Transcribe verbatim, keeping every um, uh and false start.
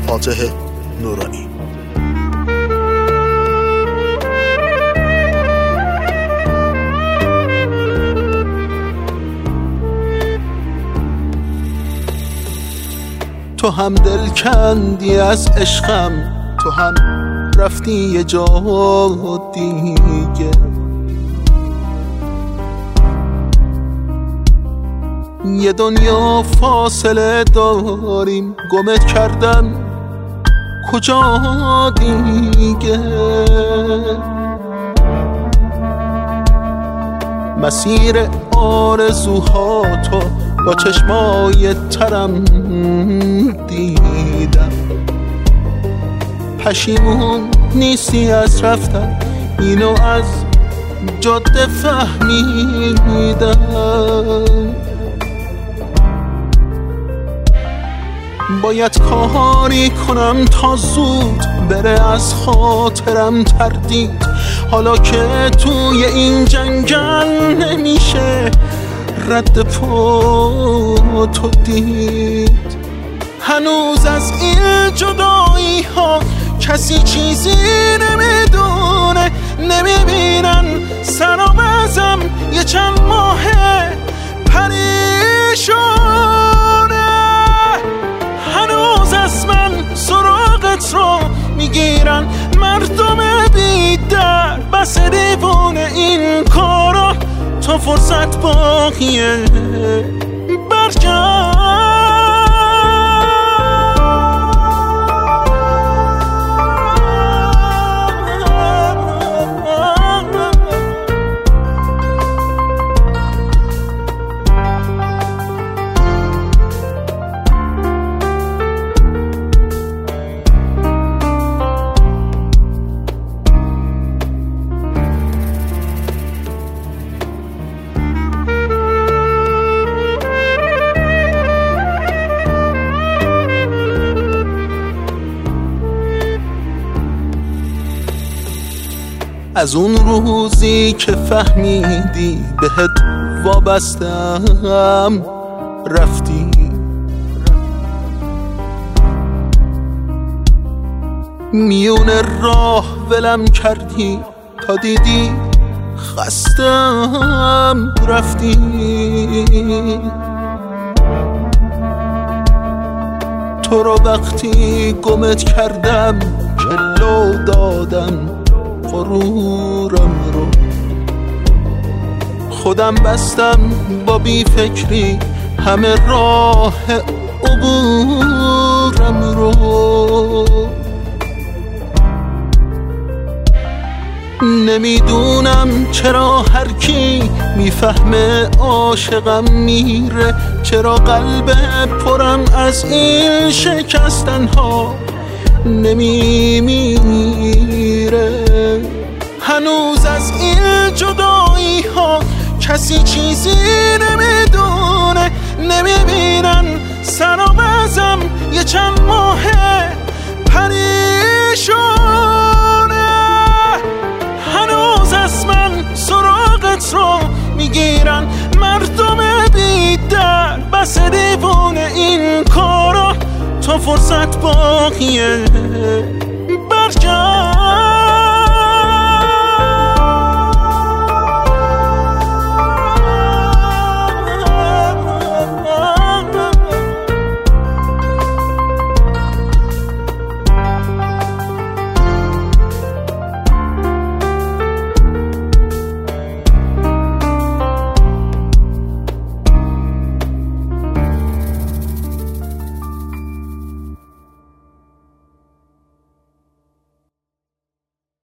فاتح نورانی. تو هم دل کندی از عشقم، تو هم رفتی یه جا دیگه، یه دنیا فاصله داریم، گمت کردم کجا دیگه. مسیر آرزوهاتو با چشمای ترم دیدم، پشیمون نیستی از رفتن، اینو از جاده فهمیدم. باید کاری کنم تا زود بره از خاطرم تردید، حالا که توی این جنگل نمیشه رد پا تو دید. هنوز از این جدایی ها کسی چیزی نمیدونه، نمیبینن سر و وضعم یه چند ماه پریشونه. هنوز از من سراغت رو میگیرن مردم بی در، بس دیوونه این کارا، تا فرصت باقیه برگرد. از اون روزی که فهمیدی بهت وابستم رفتی، میون راه ولم کردی تا دیدی خستم رفتی. تو رو وقتی گمت کردم جلو دادم غرورم رو، خودم بستم با بی فکری همه راه عبورم رو. نمیدونم چرا هر کی میفهمه عاشقم میره، چرا قلب پرم از این شکستن ها نمیمیره. هنوز از این جدایی ها کسی چیزی نمیدونه، نمیبینن سر و وضعم یه چند ماه پریشونه. هنوز از من سراغت رو میگیرن مردم بی در، بس دیوونه این کارا، تا فرصت باقیه